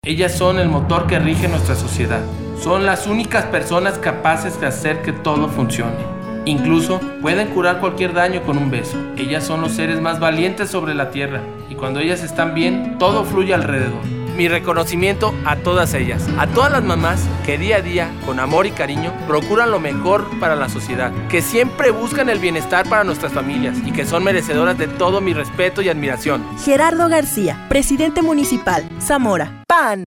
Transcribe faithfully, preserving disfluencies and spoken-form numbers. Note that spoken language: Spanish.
Ellas son el motor que rige nuestra sociedad. Son las únicas personas capaces de hacer que todo funcione. Incluso pueden curar cualquier daño con un beso. Ellas son los seres más valientes sobre la tierra. Y cuando ellas están bien, todo fluye alrededor. Mi reconocimiento a todas ellas, a todas las mamás que día a día, con amor y cariño, procuran lo mejor para la sociedad, que siempre buscan el bienestar para nuestras familias y que son merecedoras de todo mi respeto y admiración. Gerardo García, presidente municipal, Zamora. P A N.